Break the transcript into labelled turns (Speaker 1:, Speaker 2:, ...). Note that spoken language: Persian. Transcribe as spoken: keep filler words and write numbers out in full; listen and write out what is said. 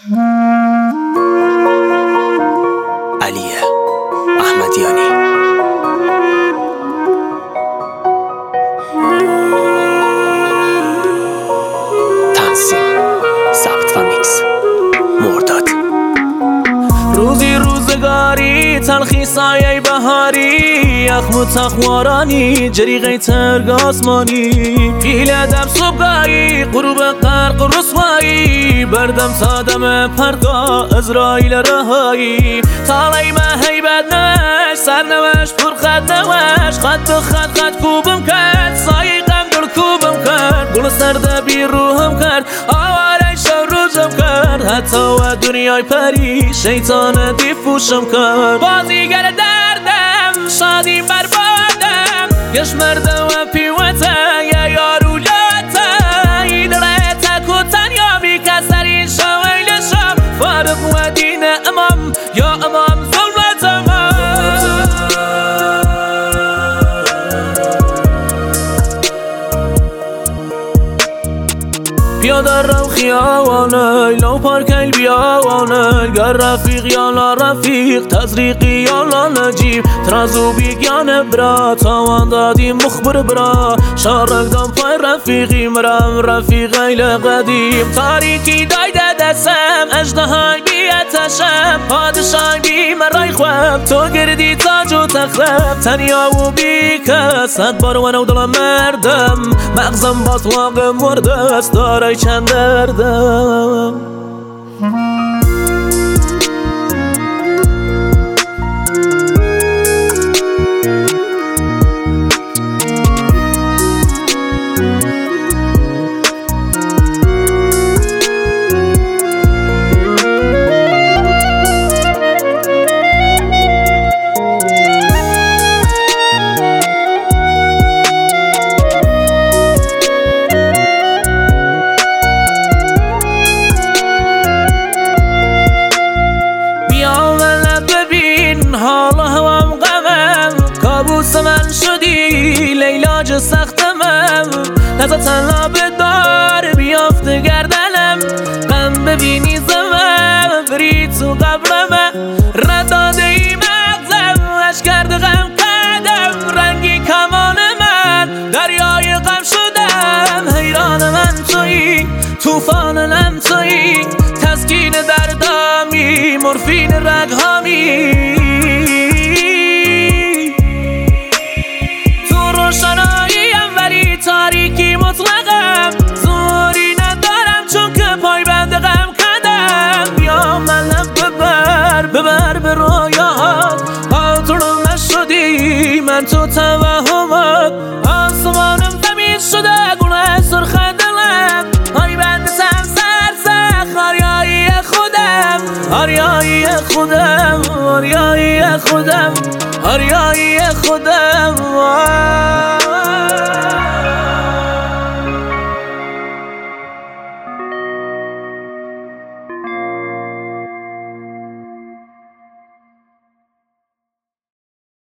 Speaker 1: علی احمدیانی. تنظیم، ضبط و میکس مرداد.
Speaker 2: روزی روزگاری تلخی سایه بهاری، یخم و تخمارانی جریقه ترگ آسمانی، پیل دم صبحگاهی غروب غرق و رسوایی، بردم تا دم پرگاه ازرائیل رهایی، تالی من هیبت نوش سرنوش پر خط نوش، خط و خط خط کوبم کرد سایه غم دل کوبم کرد، گل سرد بی روحم کرد آواره شو روزم کرد، حتی و دنیای پری شیطان دیفوشم کرد، بازیگر دردم شادی بربادم گش مردم و پیوته یا یارو لاته این ریت کتن یا بی کسری شویل شم فارق و دین امام یا امام ظلمت امام. پیاده رو خیابانه لو پارکیل بیابانه، گر رفیق یا لا رفیق تزریقی یا لا نجیب، ترازو بیگیان برا تاوان دادی مخبر برا، شارک دام پای رفیقی مرم رفیق ایل قدیم، تاریکی دایده دستم اجدهای بیتشم، پادشای بی مرای خواب تو گردی تاج و تخرب، تنیا و بی کس صد بار ونو دلم مردم، مغزم باطلاق مرده است دارای چند دردم. حالا هوام غمم کابوس من شدی لیلاج سختمم، لحظه تنها به دار بیافته گردنم، غم ببینی زمم فرید تو قبرمم، رداده ای مغزم اش کرده غم کردم، رنگی کمان من دریای غم شدم، حیران من تویی توفان لم تویی، تسکین دردامی مرفین رگهامی، تاریکی مطلقم زوری ندارم چون که پای بند غم کردم، بیا من ببر ببر به رویات آتونم نشدی من تو توهمات، آسمانم زمین شده گونه سرخ دلم، پای بند تم سرسخ آریایی خودم آریایی خودم آریایی خودم آریایی خودم.